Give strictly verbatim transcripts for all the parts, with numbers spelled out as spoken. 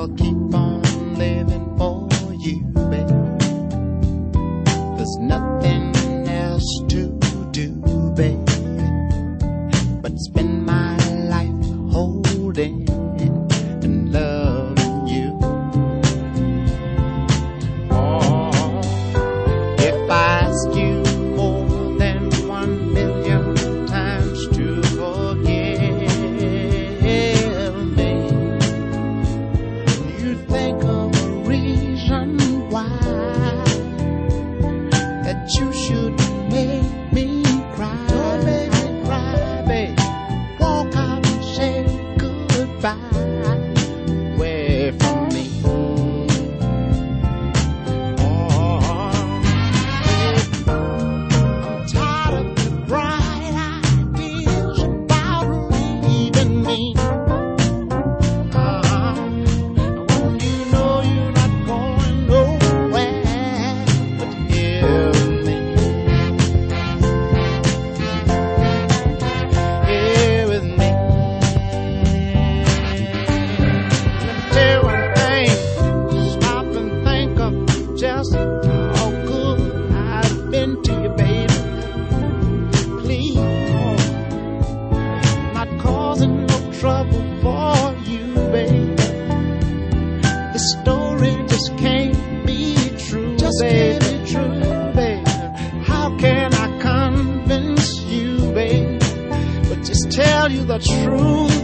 I'll keep on living for you, babe. There's nothing else to do, babe, but spend my life holding and loving you. Oh, if I ask you more than one million times to forgive me, you think of a reason why that you should make me cry. Don't make me cry, babe. Walk out and say goodbye away from me. Oh, I'm tired of the bright ideas about leaving me. Uh, when you know you're not going nowhere but here with me. Here with me. Let me tell you one thing. Stop and think of just how good I've been to you, baby. Please, not causing no trouble for you, baby. The story just can't be true, just baby. Can't be true, baby. How can I convince you, baby? But just tell you the truth.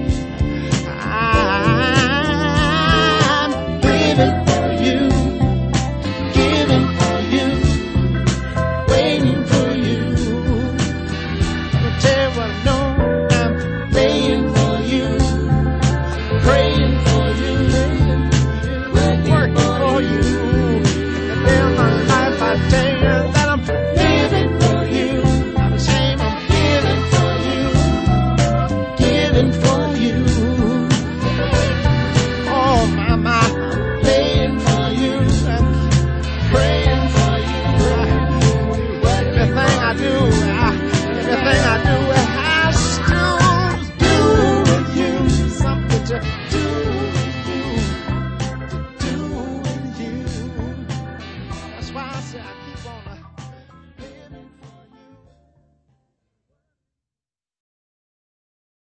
I'm living for you, giving for you, waiting for you. Let me tell you what I know. I'm laying for you, praying for you, working for you. And then my life, I tell you that I'm living for you. Not ashamed, I'm giving for you, giving for you. Oh my, my, I'm laying for you and praying for you. Everything I do, I, everything I do, it has to do with you. Something to do with you, to do with you. That's why I say I keep on.